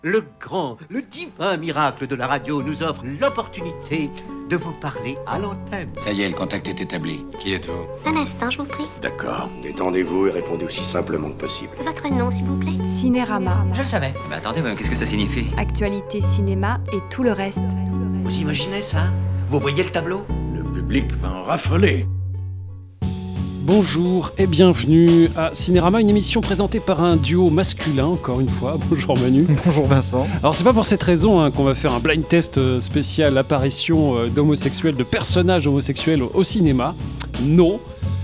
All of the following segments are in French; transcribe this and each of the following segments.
Le grand, le divin miracle de la radio nous offre l'opportunité de vous parler à l'antenne. Ça y est, le contact est établi. Qui êtes-vous? Un instant, je vous prie. D'accord. Détendez-vous et répondez aussi simplement que possible. Votre nom, s'il vous plaît. Cinérama. Je le savais. Mais attendez, qu'est-ce que ça signifie? Actualité cinéma et tout le reste. Vous imaginez ça? Vous voyez le tableau? Le public va en raffoler. Bonjour et bienvenue à Cinérama, une émission présentée par un duo masculin, encore une fois. Bonjour Manu. Bonjour Vincent. Alors c'est pas pour cette raison qu'on va faire un blind test spécial apparition d'homosexuels, de personnages homosexuels au cinéma. Non.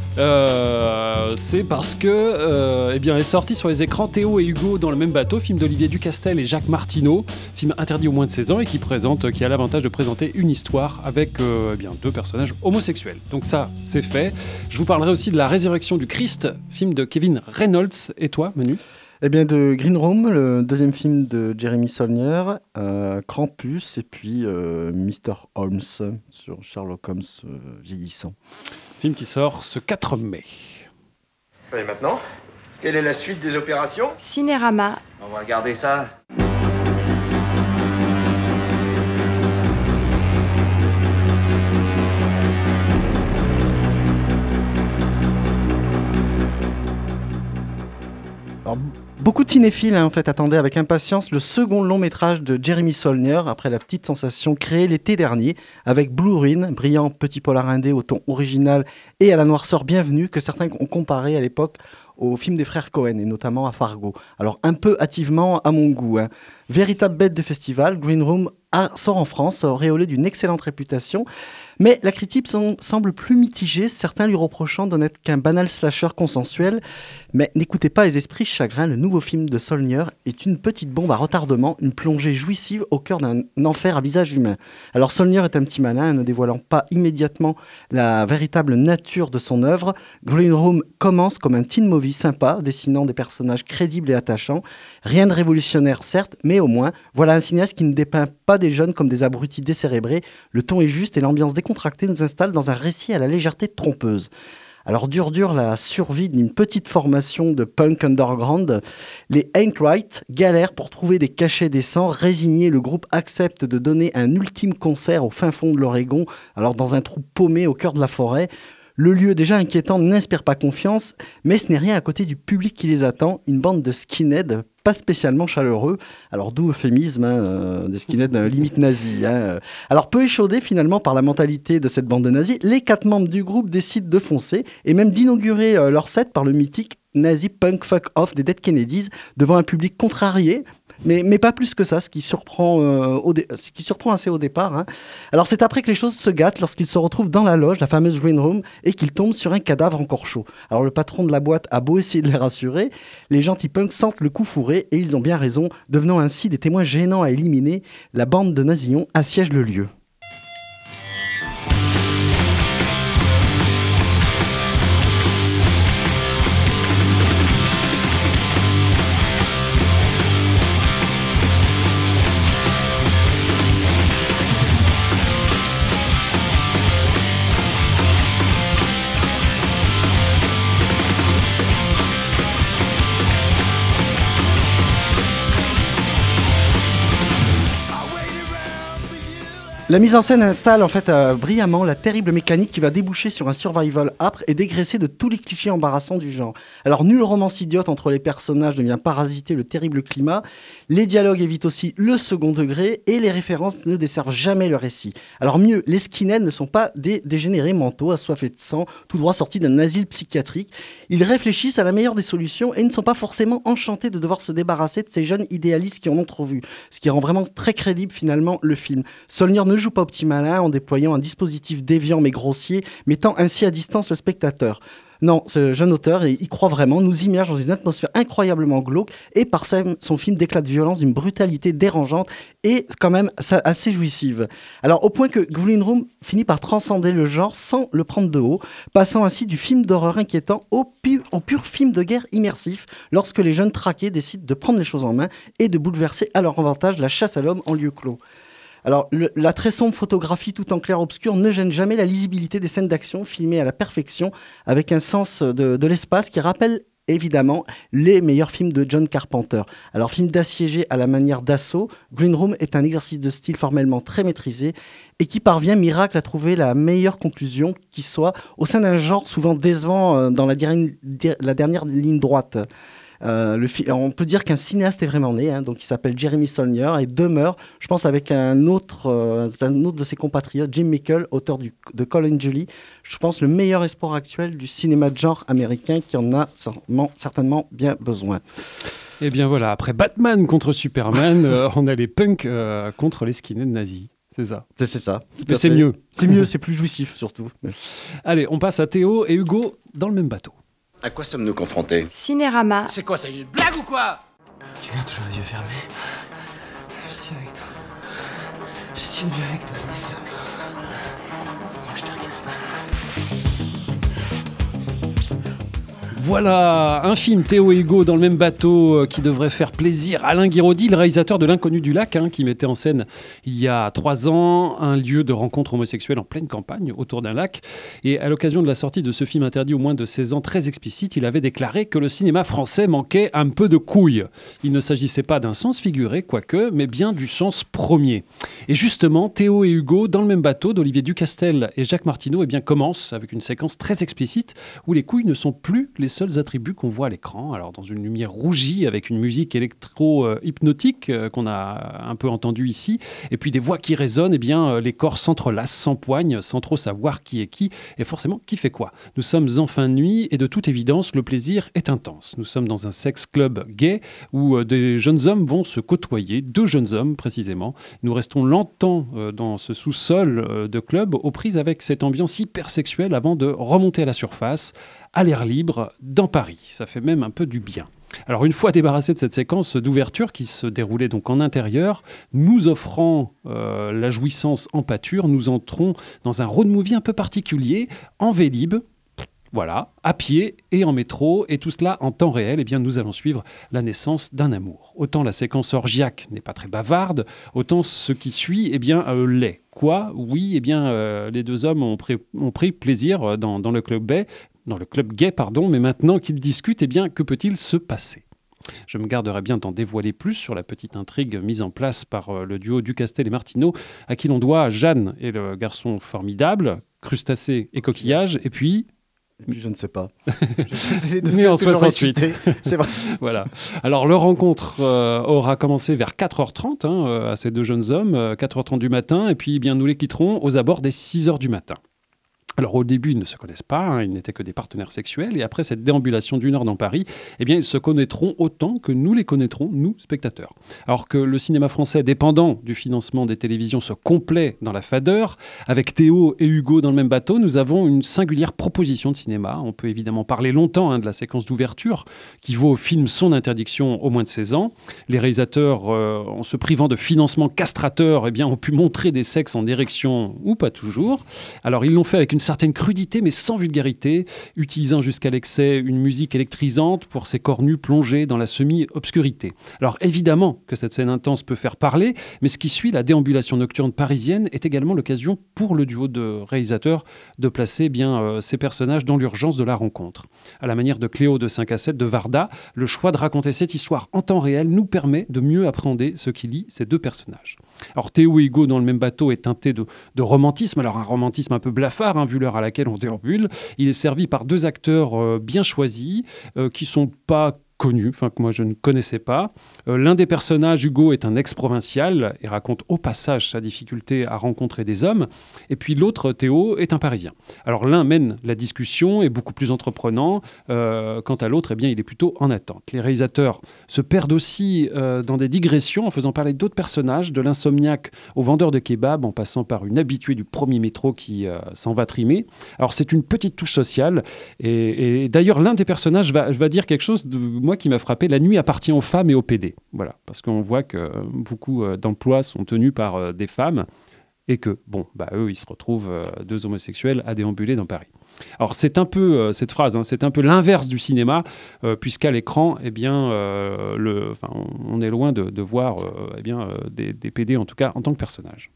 C'est parce que est sorti sur les écrans Théo et Hugo dans le même bateau, film d'Olivier Ducastel et Jacques Martineau, film interdit aux moins de 16 ans et qui a l'avantage de présenter une histoire avec deux personnages homosexuels. Donc ça, c'est fait. Je vous parlerai aussi de La Résurrection du Christ, film de Kevin Reynolds. Et toi, Manu ? De Green Room, le deuxième film de Jeremy Saulnier, Krampus et puis Mr. Holmes sur Sherlock Holmes vieillissant. Film qui sort ce 4 mai. Et maintenant, quelle est la suite des opérations? Cinérama. On va regarder ça. Alors, beaucoup de cinéphiles attendaient avec impatience le second long métrage de Jeremy Saulnier après la petite sensation créée l'été dernier avec Blue Ruin, brillant petit polar indé au ton original et à la noirceur bienvenue que certains ont comparé à l'époque au film des frères Cohen et notamment à Fargo. Alors un peu hâtivement à mon goût. Véritable bête de festival, Green Room sort en France, auréolé d'une excellente réputation. Mais la critique semble plus mitigée, certains lui reprochant de n'être qu'un banal slasher consensuel. Mais n'écoutez pas les esprits chagrins, le nouveau film de Saulnier est une petite bombe à retardement, une plongée jouissive au cœur d'un enfer à visage humain. Alors Saulnier est un petit malin, ne dévoilant pas immédiatement la véritable nature de son œuvre. Green Room commence comme un teen movie sympa, dessinant des personnages crédibles et attachants. Rien de révolutionnaire certes, mais au moins, voilà un cinéaste qui ne dépeint pas des jeunes comme des abrutis décérébrés. Le ton est juste et l'ambiance décontractée nous installe dans un récit à la légèreté trompeuse. Alors dure la survie d'une petite formation de punk underground. Les Ain't Right galèrent pour trouver des cachets décents. Résigné, le groupe accepte de donner un ultime concert au fin fond de l'Oregon, alors dans un trou paumé au cœur de la forêt. Le lieu déjà inquiétant n'inspire pas confiance, mais ce n'est rien à côté du public qui les attend, une bande de skinheads pas spécialement chaleureux, alors d'où euphémisme, des skinheads limite nazis. Alors peu échaudés finalement par la mentalité de cette bande de nazis, les 4 membres du groupe décident de foncer et même d'inaugurer leur set par le mythique nazi punk fuck off des Dead Kennedys devant un public contrarié. Mais pas plus que ça, ce qui surprend assez au départ. Alors c'est après que les choses se gâtent lorsqu'ils se retrouvent dans la loge, la fameuse Green Room, et qu'ils tombent sur un cadavre encore chaud. Alors le patron de la boîte a beau essayer de les rassurer, les gentils punks sentent le coup fourré et ils ont bien raison, devenant ainsi des témoins gênants à éliminer. La bande de Nazillon assiège le lieu. La mise en scène installe brillamment la terrible mécanique qui va déboucher sur un survival âpre et dégraisser de tous les clichés embarrassants du genre. Alors nulle romance idiote entre les personnages ne vient parasiter le terrible climat, les dialogues évitent aussi le second degré et les références ne desservent jamais le récit. Alors mieux, les skinheads ne sont pas des dégénérés mentaux assoiffés de sang, tout droit sortis d'un asile psychiatrique. Ils réfléchissent à la meilleure des solutions et ne sont pas forcément enchantés de devoir se débarrasser de ces jeunes idéalistes qui en ont trop vu, ce qui rend vraiment très crédible finalement le film. Saulnier ne joue pas au petit malin en déployant un dispositif déviant mais grossier, mettant ainsi à distance le spectateur. Non, ce jeune auteur y croit vraiment, nous immerge dans une atmosphère incroyablement glauque et par son film d'éclat de violence d'une brutalité dérangeante et quand même assez jouissive. Alors au point que Green Room finit par transcender le genre sans le prendre de haut, passant ainsi du film d'horreur inquiétant au pur film de guerre immersif lorsque les jeunes traqués décident de prendre les choses en main et de bouleverser à leur avantage la chasse à l'homme en lieu clos. Alors, la très sombre photographie tout en clair-obscur ne gêne jamais la lisibilité des scènes d'action filmées à la perfection avec un sens de l'espace qui rappelle évidemment les meilleurs films de John Carpenter. Alors, film d'assiégé à la manière d'Assaut, Green Room est un exercice de style formellement très maîtrisé et qui parvient, miracle, à trouver la meilleure conclusion qui soit au sein d'un genre souvent décevant dans la dernière ligne droite. On peut dire qu'un cinéaste est vraiment né, donc il s'appelle Jeremy Saulnier et demeure, je pense, avec un autre de ses compatriotes, Jim Mickle, auteur de Call and Julie, je pense le meilleur espoir actuel du cinéma de genre américain qui en a certainement bien besoin. Et bien voilà, après Batman contre Superman, on a les punks contre les skinheads nazis. C'est ça. C'est ça. Mais c'est mieux. C'est mieux, c'est plus jouissif surtout. Allez, on passe à Théo et Hugo dans le même bateau. À quoi sommes-nous confrontés ? Cinérama. C'est quoi, ça, une blague ou quoi ? Tu viens toujours les yeux fermés. Je suis avec toi. Je suis mieux avec toi, les yeux fermés. Moi, je te regarde. Voilà, un film Théo et Hugo dans le même bateau qui devrait faire plaisir à Alain Guiraudy, le réalisateur de L'Inconnu du lac, qui mettait en scène il y a 3 ans un lieu de rencontre homosexuelle en pleine campagne autour d'un lac. Et à l'occasion de la sortie de ce film interdit aux moins de 16 ans, très explicite, il avait déclaré que le cinéma français manquait un peu de couilles. Il ne s'agissait pas d'un sens figuré, quoique, mais bien du sens premier. Et justement, Théo et Hugo dans le même bateau d'Olivier Ducastel et Jacques Martineau commence avec une séquence très explicite où les couilles ne sont plus les seuls attributs qu'on voit à l'écran. Alors dans une lumière rougie avec une musique électro-hypnotique qu'on a un peu entendue ici, et puis des voix qui résonnent, les corps s'entrelacent, s'empoignent, sans trop savoir qui est qui, et forcément qui fait quoi. Nous sommes en fin de nuit et de toute évidence, le plaisir est intense. Nous sommes dans un sex club gay où des jeunes hommes vont se côtoyer, 2 jeunes hommes précisément. Nous restons longtemps dans ce sous-sol de club aux prises avec cette ambiance hyper sexuelle avant de remonter à la surface, à l'air libre, dans Paris. Ça fait même un peu du bien. Alors une fois débarrassé de cette séquence d'ouverture qui se déroulait donc en intérieur, nous offrant la jouissance en pâture, nous entrons dans un road movie un peu particulier, en Vélib, voilà, à pied et en métro, et tout cela en temps réel. Nous allons suivre la naissance d'un amour. Autant la séquence orgiaque n'est pas très bavarde, autant ce qui suit l'est. Quoi ? Oui, les 2 hommes ont pris plaisir dans le club gay, mais maintenant qu'ils discutent, que peut-il se passer ? Je me garderai bien d'en dévoiler plus sur la petite intrigue mise en place par le duo Ducastel et Martineau, à qui l'on doit Jeanne et le garçon formidable, crustacés et coquillages, et puis... Je ne sais pas. Né en 68. C'est vrai. Voilà. Alors, leur rencontre aura commencé vers 4h30 à ces 2 jeunes hommes, 4h30 du matin, et puis nous les quitterons aux abords des 6h du matin. Alors au début, ils ne se connaissent pas, ils n'étaient que des partenaires sexuels, et après cette déambulation d'1 heure dans Paris, ils se connaîtront autant que nous les connaîtrons, nous, spectateurs. Alors que le cinéma français, dépendant du financement des télévisions, se complaît dans la fadeur, avec Théo et Hugo dans le même bateau, nous avons une singulière proposition de cinéma. On peut évidemment parler longtemps de la séquence d'ouverture, qui vaut au film son interdiction aux moins de 16 ans. Les réalisateurs, en se privant de financement castrateur, ont pu montrer des sexes en érection, ou pas toujours. Alors ils l'ont fait avec une certaine crudité mais sans vulgarité, utilisant jusqu'à l'excès une musique électrisante pour ces corps nus plongés dans la semi-obscurité. Alors évidemment que cette scène intense peut faire parler, mais ce qui suit, la déambulation nocturne parisienne, est également l'occasion pour le duo de réalisateurs de placer ces personnages dans l'urgence de la rencontre. À la manière de Cléo de 5 à 7 de Varda, le choix de raconter cette histoire en temps réel nous permet de mieux appréhender ce qui lie ces 2 personnages. Alors Théo et Hugo dans le même bateau est teinté de romantisme, alors un romantisme un peu blafard, vu l'heure à laquelle on déambule. Il est servi par 2 acteurs bien choisis, qui sont pas connu, que moi je ne connaissais pas. L'un des personnages, Hugo, est un ex-provincial et raconte au passage sa difficulté à rencontrer des hommes. Et puis l'autre, Théo, est un Parisien. Alors l'un mène la discussion, est beaucoup plus entreprenant. Quant à l'autre, il est plutôt en attente. Les réalisateurs se perdent aussi dans des digressions en faisant parler d'autres personnages, de l'insomniaque au vendeur de kebab, en passant par une habituée du premier métro qui s'en va trimer. Alors c'est une petite touche sociale. Et d'ailleurs, l'un des personnages va dire quelque chose moi qui m'a frappé: la nuit appartient aux femmes et aux PD. Voilà, parce qu'on voit que beaucoup d'emplois sont tenus par des femmes et que, eux, ils se retrouvent 2 homosexuels à déambuler dans Paris. Alors, c'est un peu, cette phrase, c'est un peu l'inverse du cinéma, puisqu'à l'écran, on est loin de voir des PD, en tout cas, en tant que personnages.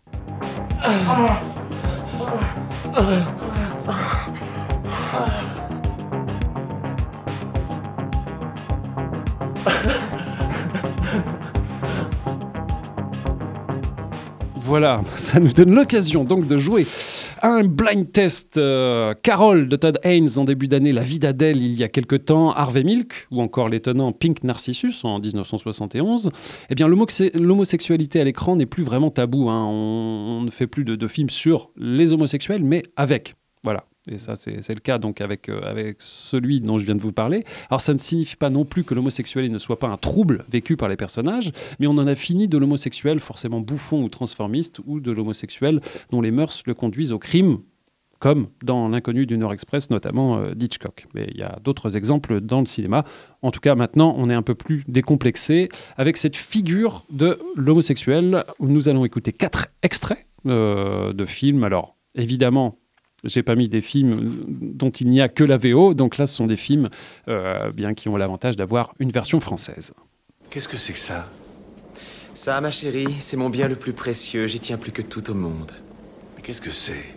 Voilà, ça nous donne l'occasion donc de jouer à un blind test. Carol de Todd Haynes en début d'année, La vie d'Adèle il y a quelque temps, Harvey Milk ou encore l'étonnant Pink Narcissus en 1971. Eh bien, l'homosexualité à l'écran n'est plus vraiment tabou. On ne fait plus de films sur les homosexuels, mais avec. Voilà. Et ça, c'est le cas donc avec celui dont je viens de vous parler. Alors, ça ne signifie pas non plus que l'homosexualité ne soit pas un trouble vécu par les personnages, mais on en a fini de l'homosexuel forcément bouffon ou transformiste, ou de l'homosexuel dont les mœurs le conduisent au crime, comme dans L'Inconnu du Nord Express, notamment d'Hitchcock. Mais il y a d'autres exemples dans le cinéma. En tout cas, maintenant, on est un peu plus décomplexé avec cette figure de l'homosexuel, où nous allons écouter 4 extraits de films. Alors, évidemment, j'ai pas mis des films dont il n'y a que la VO, donc là, ce sont des films bien qui ont l'avantage d'avoir une version française. Qu'est-ce que c'est que ça? Ça, ma chérie, c'est mon bien le plus précieux. J'y tiens plus que tout au monde. Mais qu'est-ce que c'est?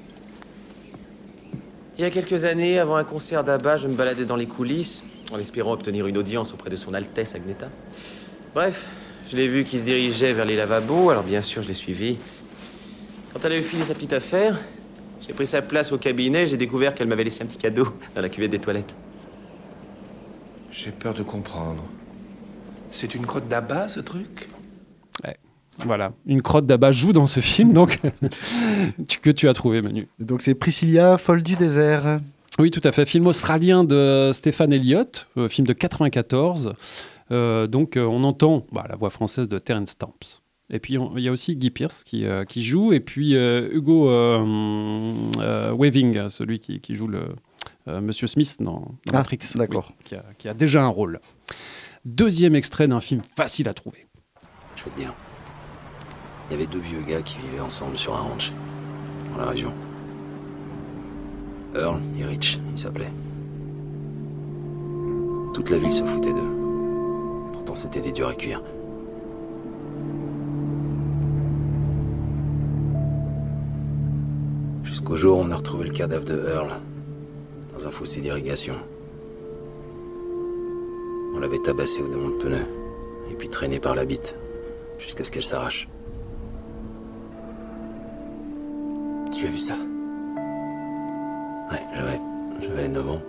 Il y a quelques années, avant un concert d'Abba, je me baladais dans les coulisses, en espérant obtenir une audience auprès de son Altesse Agneta. Bref, je l'ai vu qui se dirigeait vers les lavabos, alors bien sûr, je l'ai suivi. Quand elle a eu fini sa petite affaire, j'ai pris sa place au cabinet, j'ai découvert qu'elle m'avait laissé un petit cadeau dans la cuvette des toilettes. J'ai peur de comprendre. C'est une crotte d'abat, ce truc? Ouais. Voilà, une crotte d'abat joue dans ce film, donc que tu as trouvé, Manu. Donc c'est Priscilla, folle du désert. Oui, tout à fait. Film australien de Stéphane Elliott, film de 94. On entend la voix française de Terence Stamps. Et puis, il y a aussi Guy Pearce qui joue, et puis Hugo Weaving, celui qui joue le Monsieur Smith dans Matrix. D'accord. Oui, qui a déjà un rôle. Deuxième extrait d'un film facile à trouver. Je vais te dire, il y avait 2 vieux gars qui vivaient ensemble sur un ranch, dans la région. Earl et Rich, ils s'appelaient. Toute la ville se foutait d'eux. Pourtant, c'était des durs à cuire. Jusqu'au jour où on a retrouvé le cadavre de Earl dans un fossé d'irrigation. On l'avait tabassé au démon de pneu et puis traîné par la bite jusqu'à ce qu'elle s'arrache. Tu as vu ça? Ouais, j'avais 9 ans.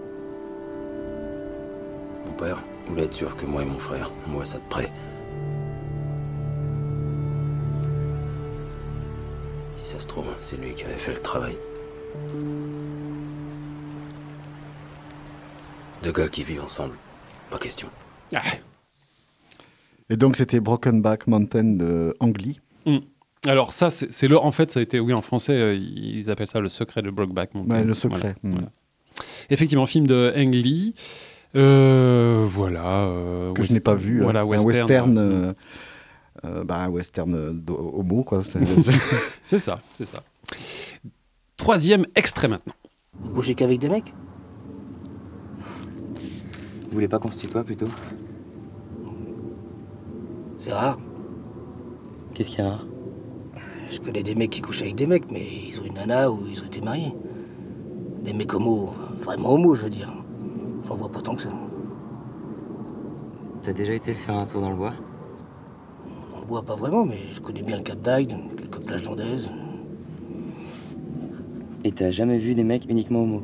Mon père voulait être sûr que moi et mon frère, on voit ça de près. Si ça se trouve, c'est lui qui avait fait le travail. 2 gars qui vivent ensemble, pas question. Ah. Et donc c'était Brokenback Mountain de Ang Lee. Alors ça, en fait, ça a été, oui, en français, ils appellent ça le secret de Brokeback Mountain. Ouais, le secret. Voilà. Effectivement, film de Ang Lee. Que je n'ai pas vu. Voilà, un western homo, quoi. C'est ça. Troisième extrait maintenant. Vous couchez qu'avec des mecs? Vous voulez pas qu'on se tutoie plutôt? C'est rare. Qu'est-ce qui est rare? Je connais des mecs qui couchent avec des mecs, mais ils ont une nana ou ils ont été mariés. Des mecs homo, vraiment homo, je veux dire. J'en vois pas tant que ça. T'as déjà été faire un tour dans le bois? Dans le bois, pas vraiment, mais je connais bien le Cap d'Agde, quelques plages landaises. Et t'as jamais vu des mecs uniquement homo?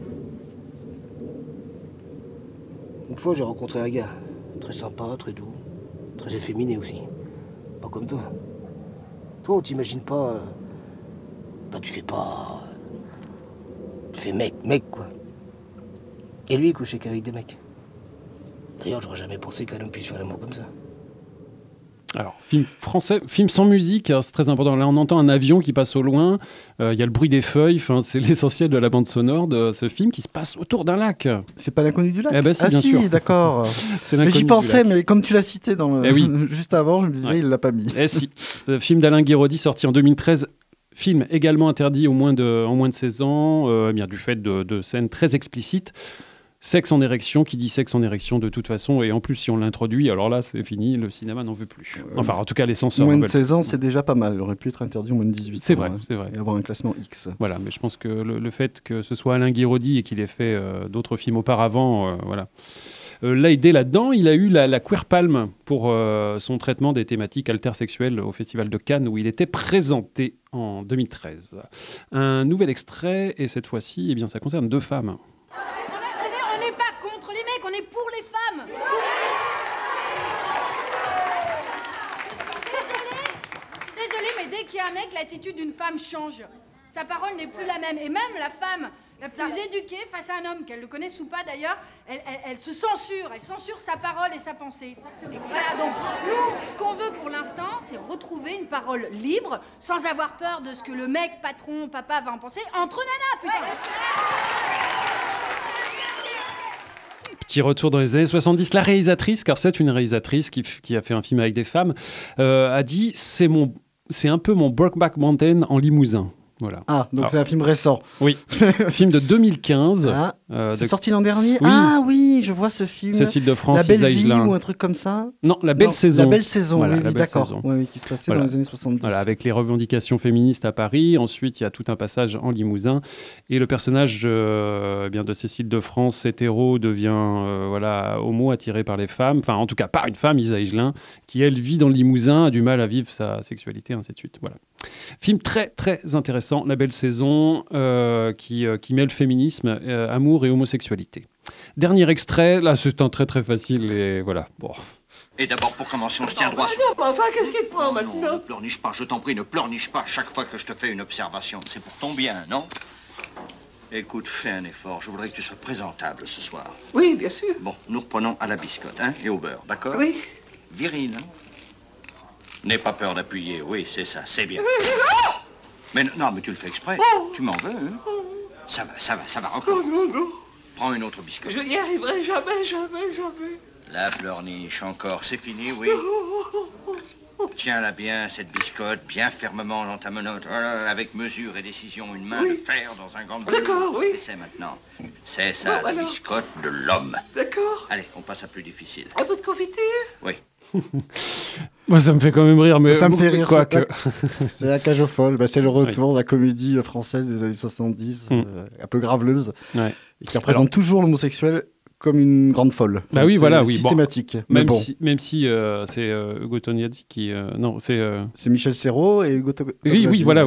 Une fois, j'ai rencontré un gars. Très sympa, très doux, très efféminé aussi. Pas comme toi. Toi, on t'imagine pas... tu fais pas... Tu fais mec, quoi. Et lui, il couchait qu'avec des mecs. D'ailleurs, j'aurais jamais pensé qu'un homme puisse faire l'amour comme ça. Alors, film français, film sans musique, c'est très important. Là, on entend un avion qui passe au loin, il y a le bruit des feuilles, c'est l'essentiel de la bande sonore de ce film qui se passe autour d'un lac. C'est pas L'Inconnu du lac? Eh ben, si, bien sûr. D'accord. C'est mais j'y du pensais, lac. mais comme tu l'as cité oui. juste avant, je me disais, Ouais. il l'a pas mis. Eh si, film d'Alain Guiraudy sorti en 2013. Film également interdit en moins de 16 ans, bien du fait de scènes très explicites. Sexe en érection, qui dit sexe en érection de toute façon, et en plus si on l'introduit, alors là c'est fini, le cinéma n'en veut plus. Enfin en tout cas les censeurs. Moins de 16 ans, c'est déjà pas mal, il aurait pu être interdit au moins de 18 ans. C'est vrai. Et avoir un classement X. Voilà, mais je pense que le fait que ce soit Alain Guiraudy et qu'il ait fait d'autres films auparavant, voilà. l'a aidé là-dedans. Il a eu la Queer Palm pour son traitement des thématiques intersexuelles au Festival de Cannes où il était présenté en 2013. Un nouvel extrait, et cette fois-ci, eh bien, ça concerne 2 femmes. On n'est pas contre les mecs, on est pour les femmes. Je suis désolée, mais dès qu'il y a un mec, l'attitude d'une femme change. Sa parole n'est plus la même. Et même la femme la plus éduquée face à un homme, qu'elle le connaisse ou pas d'ailleurs, elle se censure. Elle censure sa parole et sa pensée. Et voilà, donc nous, ce qu'on veut pour l'instant, c'est retrouver une parole libre, sans avoir peur de ce que le mec, patron, papa va en penser, entre nanas, putain. Petit retour dans les années 70. La réalisatrice, car c'est une réalisatrice qui a fait un film avec des femmes, a dit c'est un peu mon Brokeback Mountain en Limousin. Voilà. Ah, donc c'est un film récent. Oui, film de 2015. C'est sorti l'an dernier. Oui. Ah oui, je vois ce film. Cécile de France, La Belle Isa Vie Higelin. ou un truc comme ça. Non, La Belle Saison. La Belle Saison, voilà, oui, La Belle d'accord. Saison. Oui, qui se passait dans les années 70. Voilà, avec les revendications féministes à Paris. Ensuite, il y a tout un passage en Limousin. Et le personnage bien de Cécile de France, hétéro, devient homo, attiré par les femmes. Enfin, en tout cas, par une femme, Isa Higelin, qui, elle, vit dans le Limousin, a du mal à vivre sa sexualité, ainsi de suite. Voilà. Film très, très intéressant, La Belle Saison, qui mêle féminisme, amour et homosexualité. Dernier extrait, là c'est un très très facile et voilà. Bon. Et d'abord, pour commencer, on se tient droit. Non, enfin, qu'est-ce qu'il te prend maintenant? Non, ne pleurniche pas, je t'en prie, ne pleurniche pas chaque fois que je te fais une observation. C'est pour ton bien, non? Écoute, fais un effort, je voudrais que tu sois présentable ce soir. Oui, bien sûr. Bon, nous reprenons à la biscotte, hein, et au beurre, d'accord? Oui. Viril, hein? N'aie pas peur d'appuyer, oui, c'est ça, c'est bien. Mais non, mais tu le fais exprès, tu m'en veux, hein? Ça va, encore. Non. Prends une autre biscotte. Je n'y arriverai jamais. La pleurniche, encore, c'est fini, oui. Tiens-la bien, cette biscotte, bien fermement dans ta menotte, avec mesure et décision, une main de fer dans un gant de velours. D'accord, oui. C'est maintenant. C'est ça, la biscotte de l'homme. D'accord. Allez, on passe à plus difficile. Un peu de confiture? Oui. Moi, ça me fait quand même rire, mais ça me fait rire. Quoi que... C'est La Cage aux folles. Bah, c'est le retour de la comédie française des années 70, un peu graveleuse, et qui représente toujours l'homosexuel comme une grande folle. Bah oui, voilà, oui. Systématique. Bon, même si c'est Hugo Tognazzi qui... non, c'est Michel Serrault et Hugo Tognazzi. Oui, voilà.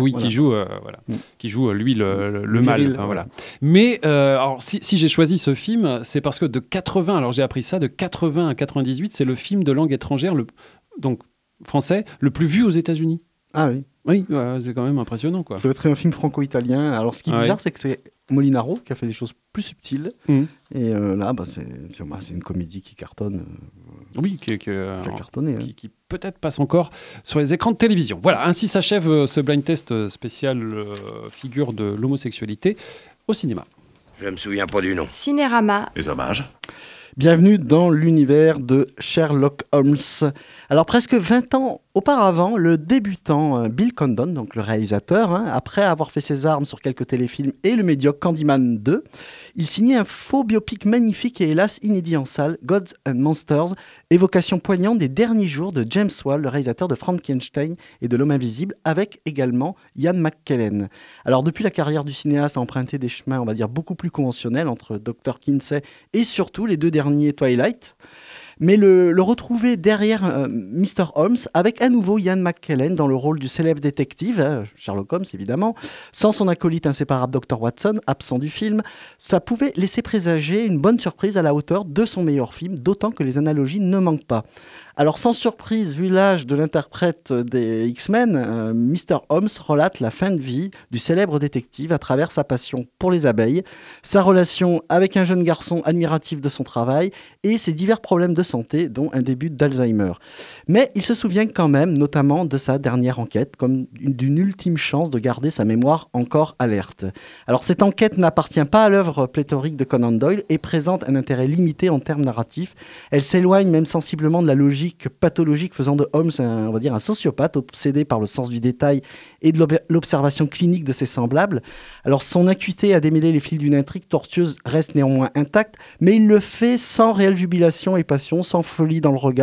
Qui joue lui le mal. Enfin, voilà. Mais alors, si j'ai choisi ce film, c'est parce que de 80, alors j'ai appris ça, de 80 à 98, c'est le film de langue étrangère, donc français, le plus vu aux États-Unis. Ah oui. Oui, c'est quand même impressionnant, quoi. Ça doit être un film franco-italien. Alors, ce qui est bizarre, c'est que c'est Molinaro qui a fait des choses plus subtiles. Et là, c'est une comédie qui cartonne. Oui, qui a cartonné. Qui peut-être passe encore sur les écrans de télévision. Voilà, ainsi s'achève ce blind test spécial figure de l'homosexualité au cinéma. Je me souviens pas du nom. Cinérama. Les hommages. Bienvenue dans l'univers de Sherlock Holmes. Alors presque 20 ans auparavant, le débutant Bill Condon, donc le réalisateur, après avoir fait ses armes sur quelques téléfilms et le médiocre Candyman 2, il signait un faux biopic magnifique et hélas inédit en salle, Gods and Monsters, évocation poignante des derniers jours de James Whale, le réalisateur de Frankenstein et de L'Homme Invisible, avec également Ian McKellen. Alors depuis la carrière du cinéaste a emprunté des chemins, on va dire, beaucoup plus conventionnels entre Dr. Kinsey et surtout les 2 derniers Twilight. Mais le retrouver derrière Mr. Holmes avec à nouveau Ian McKellen dans le rôle du célèbre détective, Sherlock Holmes évidemment, sans son acolyte inséparable Dr. Watson, absent du film, ça pouvait laisser présager une bonne surprise à la hauteur de son meilleur film, d'autant que les analogies ne manquent pas. Alors sans surprise, vu l'âge de l'interprète des X-Men, Mr. Holmes relate la fin de vie du célèbre détective à travers sa passion pour les abeilles, sa relation avec un jeune garçon admiratif de son travail et ses divers problèmes de santé, dont un début d'Alzheimer. Mais il se souvient quand même, notamment de sa dernière enquête, comme d'une ultime chance de garder sa mémoire encore alerte. Alors cette enquête n'appartient pas à l'œuvre pléthorique de Conan Doyle et présente un intérêt limité en termes narratifs. Elle s'éloigne même sensiblement de la logique pathologique faisant de Holmes un sociopathe obsédé par le sens du détail et de l'observation clinique de ses semblables. Alors son acuité à démêler les fils d'une intrigue tortueuse reste néanmoins intacte, mais il le fait sans réelle jubilation et passion, sans folie dans le regard.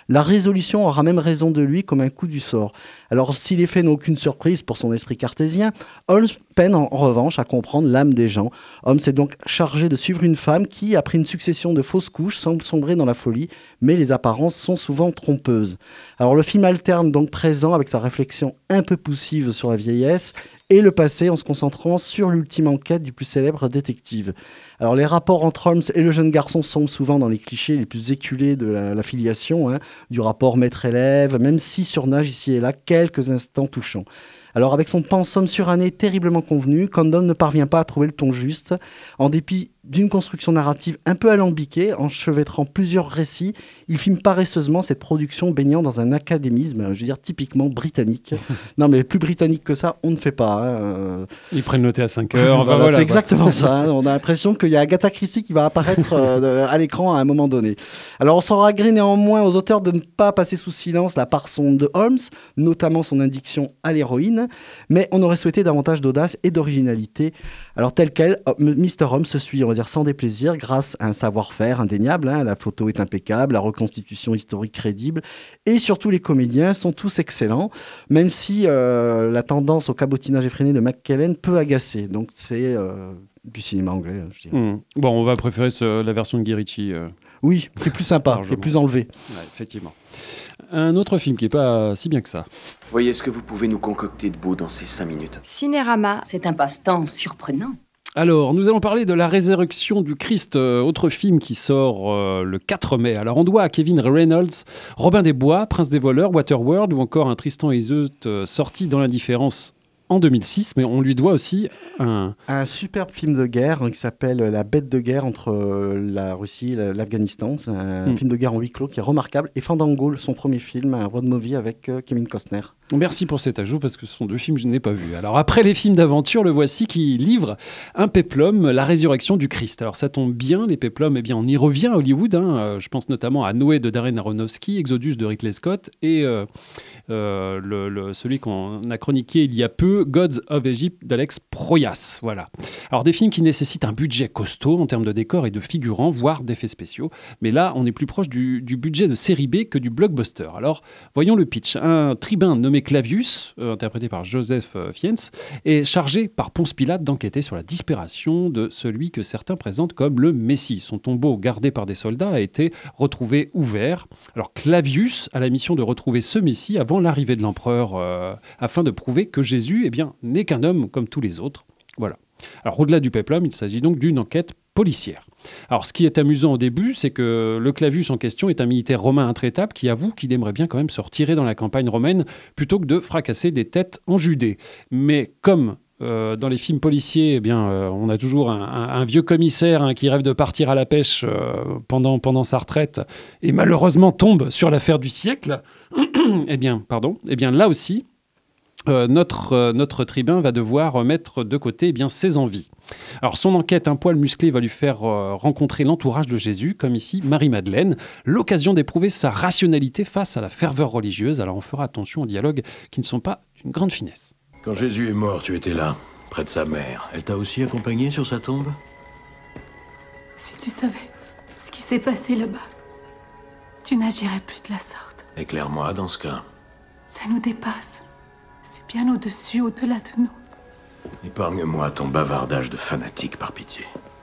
La résolution aura même raison de lui comme un coup du sort. Alors, si les faits n'ont aucune surprise pour son esprit cartésien, Holmes peine en revanche à comprendre l'âme des gens. Holmes est donc chargé de suivre une femme qui, après une succession de fausses couches, semble sombrer dans la folie, mais les apparences sont souvent trompeuses. Alors, le film alterne donc présent avec sa réflexion un peu poussive sur la vieillesse et le passé en se concentrant sur l'ultime enquête du plus célèbre détective. Alors les rapports entre Holmes et le jeune garçon sont souvent dans les clichés les plus éculés de la filiation, du rapport maître-élève, même si surnagent ici et là quelques instants touchants. Alors avec son pensum suranné terriblement convenu, Condon ne parvient pas à trouver le ton juste. En dépit d'une construction narrative un peu alambiquée, enchevêtrant plusieurs récits, il filme paresseusement cette production baignant dans un académisme, je veux dire typiquement britannique. Non mais plus britannique que ça, on ne fait pas. Ils prennent le thé à 5 heures. C'est exactement ça. On a l'impression qu'il y a Agatha Christie qui va apparaître à l'écran à un moment donné. Alors on s'en regrette néanmoins aux auteurs de ne pas passer sous silence la part sombre de Holmes, notamment son addiction à l'héroïne, mais on aurait souhaité davantage d'audace et d'originalité. Alors tel quel, Mr. Holmes se suit, on va dire, sans déplaisir, grâce à un savoir-faire indéniable. La photo est impeccable, la reconstitution historique crédible, et surtout les comédiens sont tous excellents, même si la tendance au cabotinage effréné de McKellen peut agacer. Donc c'est du cinéma anglais, je dirais. Bon, on va préférer la version de Guy Ritchie. Oui, c'est plus sympa, c'est plus enlevé. Ouais, effectivement. Un autre film qui n'est pas si bien que ça. Voyez ce que vous pouvez nous concocter de beau dans ces 5 minutes. Cinérama. C'est un passe-temps surprenant. Alors, nous allons parler de La Résurrection du Christ, autre film qui sort le 4 mai. Alors, on doit à Kevin Reynolds Robin des Bois, Prince des voleurs, Waterworld ou encore un Tristan et Iseult sorti dans l'indifférence en 2006, mais on lui doit aussi un superbe film de guerre qui s'appelle La bête de guerre entre la Russie et l'Afghanistan. C'est un film de guerre en huis clos qui est remarquable. Et Fandango, son premier film, un road movie avec Kevin Costner. Merci pour cet ajout parce que ce sont 2 films que je n'ai pas vus. Alors après les films d'aventure, le voici qui livre un péplum, La Résurrection du Christ. Alors ça tombe bien, les péplums, eh bien on y revient à Hollywood. Je pense notamment à Noé de Darren Aronofsky, Exodus de Ridley Scott et celui qu'on a chroniqué il y a peu, Gods of Egypt d'Alex Proyas. Voilà. Alors des films qui nécessitent un budget costaud en termes de décors et de figurants, voire d'effets spéciaux. Mais là, on est plus proche du budget de série B que du blockbuster. Alors voyons le pitch. Un tribun nommé Clavius, interprété par Joseph Fiennes, est chargé par Ponce Pilate d'enquêter sur la disparition de celui que certains présentent comme le Messie. Son tombeau, gardé par des soldats, a été retrouvé ouvert. Alors Clavius a la mission de retrouver ce Messie avant l'arrivée de l'empereur, afin de prouver que Jésus n'est qu'un homme comme tous les autres. Voilà. Alors au-delà du péplum, il s'agit donc d'une enquête policière. Alors ce qui est amusant au début, c'est que le Clavius en question est un militaire romain intraitable qui avoue qu'il aimerait bien quand même se retirer dans la campagne romaine plutôt que de fracasser des têtes en Judée. Mais comme dans les films policiers, on a toujours un vieux commissaire qui rêve de partir à la pêche pendant sa retraite et malheureusement tombe sur l'affaire du siècle, là aussi, notre tribun va devoir mettre de côté ses envies. Alors son enquête un poil musclé va lui faire rencontrer l'entourage de Jésus, comme ici Marie-Madeleine, l'occasion d'éprouver sa rationalité face à la ferveur religieuse. Alors on fera attention aux dialogues qui ne sont pas d'une grande finesse. Quand Jésus est mort, tu étais là, près de sa mère. Elle t'a aussi accompagné sur sa tombe ? Si tu savais ce qui s'est passé là-bas, tu n'agirais plus de la sorte. Éclaire-moi dans ce cas. Ça nous dépasse. C'est bien au-dessus, au-delà de nous. Épargne-moi ton bavardage de fanatique, par pitié.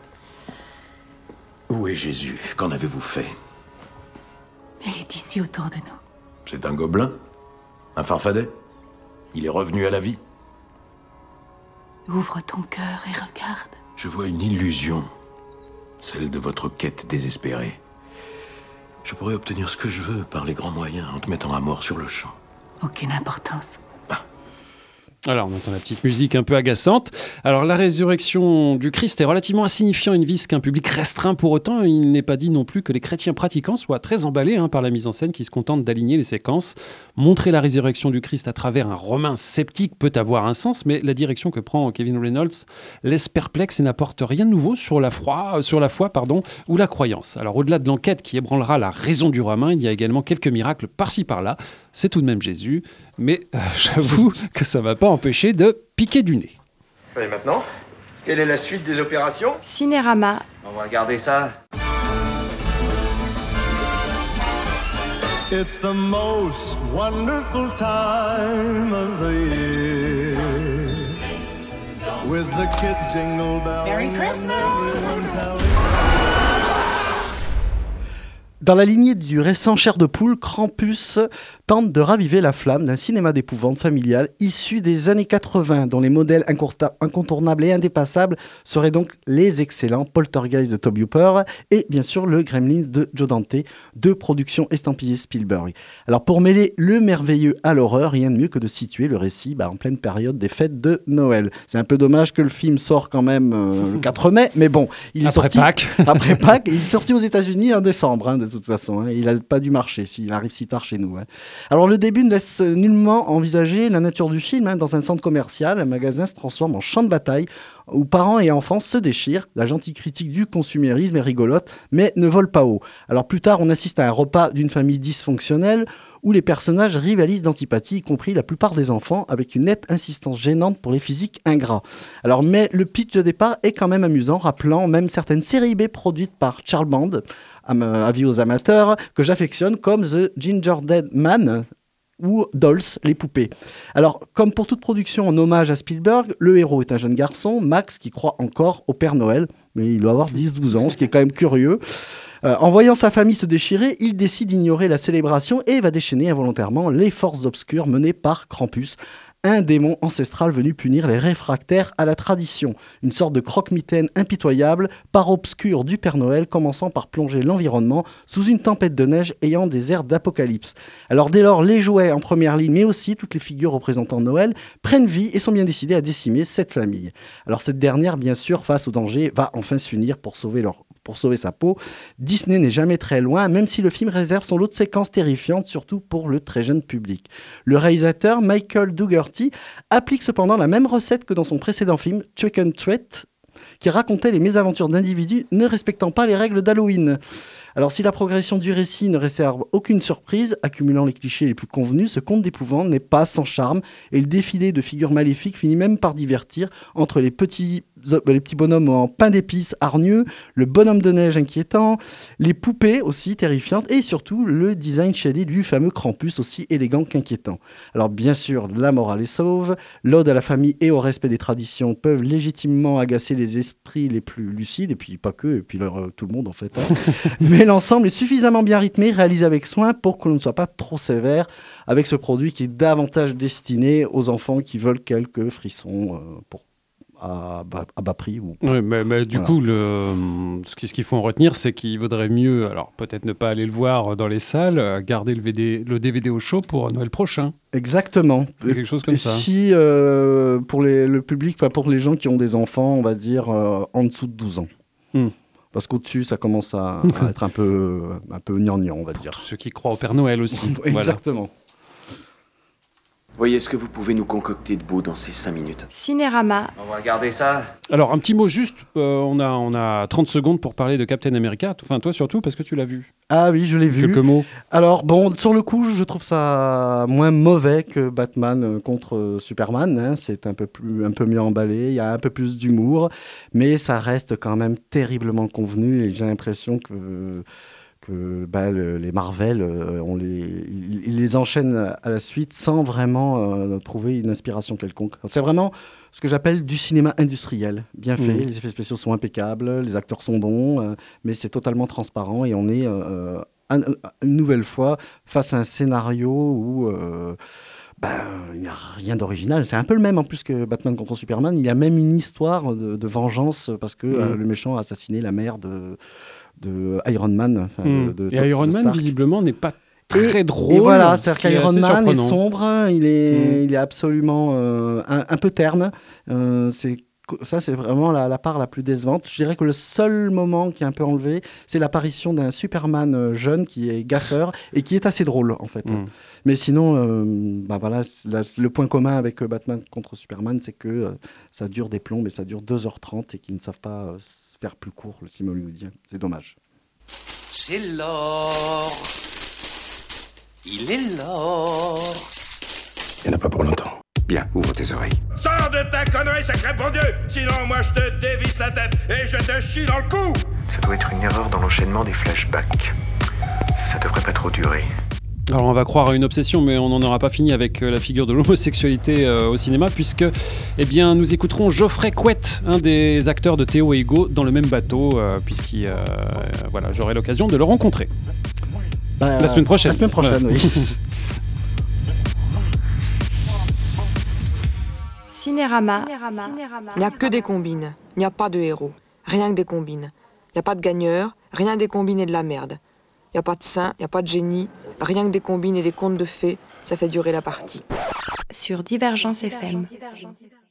Où est Jésus ? Qu'en avez-vous fait ? Il est ici autour de nous. C'est un gobelin ? Un farfadet ? Il est revenu à la vie ? Ouvre ton cœur et regarde. Je vois une illusion, celle de votre quête désespérée. Je pourrais obtenir ce que je veux par les grands moyens en te mettant à mort sur le champ. Aucune importance. Alors, on entend la petite musique un peu agaçante. Alors, la résurrection du Christ est relativement insignifiant et ne vise qu'un public restreint. Pour autant, il n'est pas dit non plus que les chrétiens pratiquants soient très emballés par la mise en scène qui se contente d'aligner les séquences. Montrer la résurrection du Christ à travers un Romain sceptique peut avoir un sens, mais la direction que prend Kevin Reynolds laisse perplexe et n'apporte rien de nouveau sur la foi ou la croyance. Alors, au-delà de l'enquête qui ébranlera la raison du Romain, il y a également quelques miracles par-ci par-là. C'est tout de même Jésus, mais j'avoue que ça ne va pas empêcher de piquer du nez. Et maintenant, quelle est la suite des opérations ? Cinérama. On va regarder ça. It's the most wonderful time of the year. With the kids jingle bells. Merry Christmas! Dans la lignée du récent Chair de poule, Krampus tente de raviver la flamme d'un cinéma d'épouvante familial issu des années 80, dont les modèles incontournables et indépassables seraient donc les excellents Poltergeist de Tobe Hooper et bien sûr le Gremlins de Joe Dante, deux productions estampillées Spielberg. Alors pour mêler le merveilleux à l'horreur, rien de mieux que de situer le récit en pleine période des fêtes de Noël. C'est un peu dommage que le film sort quand même le 4 mai, mais bon, il est sorti après Pâques. Il est sorti aux États-Unis en décembre, de toute façon. Il n'a pas dû marcher s'il arrive si tard chez nous. Alors le début ne laisse nullement envisager la nature du film. Dans un centre commercial, un magasin se transforme en champ de bataille où parents et enfants se déchirent. La gentille critique du consumérisme est rigolote, mais ne vole pas haut. Alors plus tard, on assiste à un repas d'une famille dysfonctionnelle où les personnages rivalisent d'antipathie, y compris la plupart des enfants, avec une nette insistance gênante pour les physiques ingrats. Alors, mais le pitch de départ est quand même amusant, rappelant même certaines séries B produites par Charles Band, avis aux amateurs, que j'affectionne, comme The Gingerbread Man ou Dolls, les poupées. Alors, comme pour toute production en hommage à Spielberg, le héros est un jeune garçon, Max, qui croit encore au Père Noël, mais il doit avoir 10-12 ans, ce qui est quand même curieux. En voyant sa famille se déchirer, il décide d'ignorer la célébration et va déchaîner involontairement les forces obscures menées par Krampus, un démon ancestral venu punir les réfractaires à la tradition. Une sorte de croque-mitaine impitoyable, part obscure du Père Noël, commençant par plonger l'environnement sous une tempête de neige ayant des airs d'apocalypse. Alors dès lors, les jouets en première ligne, mais aussi toutes les figures représentant Noël, prennent vie et sont bien décidés à décimer cette famille. Alors cette dernière, bien sûr, face au danger, va enfin s'unir pour sauver sa peau. Disney n'est jamais très loin, même si le film réserve son lot de séquences terrifiantes, surtout pour le très jeune public. Le réalisateur Michael Dougherty applique cependant la même recette que dans son précédent film, Trick or Treat, qui racontait les mésaventures d'individus ne respectant pas les règles d'Halloween. Alors si la progression du récit ne réserve aucune surprise, accumulant les clichés les plus convenus, ce conte d'épouvante n'est pas sans charme et le défilé de figures maléfiques finit même par divertir entre les petits bonhommes en pain d'épices hargneux, le bonhomme de neige inquiétant, les poupées aussi terrifiantes et surtout le design shadé du fameux Krampus aussi élégant qu'inquiétant. Alors bien sûr, la morale est sauve, l'ode à la famille et au respect des traditions peuvent légitimement agacer les esprits les plus lucides, et puis pas que, et puis tout le monde en fait. Mais l'ensemble est suffisamment bien rythmé, réalisé avec soin pour que l'on ne soit pas trop sévère avec ce produit qui est davantage destiné aux enfants qui veulent quelques frissons à bas prix. Oui, mais du coup, ce qu'il faut en retenir, c'est qu'il vaudrait mieux, alors peut-être ne pas aller le voir dans les salles, garder le DVD au chaud pour Noël prochain. Exactement. Quelque chose comme ça. Si pour le public, pour les gens qui ont des enfants, on va dire en dessous de 12 ans. Parce qu'au-dessus, ça commence à être un peu gnangnan, on va dire. Tous ceux qui croient au Père Noël aussi. Exactement. Voyez ce que vous pouvez nous concocter de beau dans ces 5 minutes. Cinérama. On va regarder ça. Alors, un petit mot juste. On a 30 secondes pour parler de Captain America. Enfin, toi surtout, parce que tu l'as vu. Ah oui, je l'ai vu. Quelques mots. Alors, bon, sur le coup, je trouve ça moins mauvais que Batman contre Superman. C'est un peu mieux emballé. Il y a un peu plus d'humour. Mais ça reste quand même terriblement convenu. Et j'ai l'impression que les Marvel, ils les enchaînent à la suite sans vraiment trouver une inspiration quelconque. C'est vraiment ce que j'appelle du cinéma industriel, bien fait. Les effets spéciaux sont impeccables, les acteurs sont bons, mais c'est totalement transparent et on est une nouvelle fois face à un scénario où il n'y a rien d'original. C'est un peu le même en plus que Batman contre Superman. Il y a même une histoire de vengeance parce que le méchant a assassiné la mère de Iron Man. Et Iron Man, visiblement, n'est pas très drôle. Et voilà, c'est-à-dire qu'Iron Man est sombre, il est absolument un peu terne. Ça, c'est vraiment la part la plus décevante. Je dirais que le seul moment qui est un peu enlevé, c'est l'apparition d'un Superman jeune qui est gaffeur et qui est assez drôle, en fait. Mais sinon, le point commun avec Batman contre Superman, c'est que ça dure des plombs et ça dure 2h30 et qu'ils ne savent pas faire plus court, le cinéma hollywoodien. C'est dommage. C'est l'or. Il est l'or. Il n'y en a pas pour longtemps. Bien, ouvre tes oreilles. Sors de ta connerie, sacré bon Dieu! Sinon, moi, je te dévisse la tête et je te chie dans le cou! Ça doit être une erreur dans l'enchaînement des flashbacks. Ça devrait pas trop durer. Alors on va croire à une obsession, mais on n'en aura pas fini avec la figure de l'homosexualité au cinéma, puisque nous écouterons Geoffrey Couette, un des acteurs de Théo et Hugo, dans le même bateau, j'aurai l'occasion de le rencontrer. La semaine prochaine. La semaine prochaine, oui. Cinérama. Il n'y a que des combines, il n'y a pas de héros, rien que des combines. Il n'y a pas de gagneurs, rien des combines et de la merde. Il n'y a pas de saint, il n'y a pas de génie, rien que des combines et des contes de fées, ça fait durer la partie. Sur Divergence FM.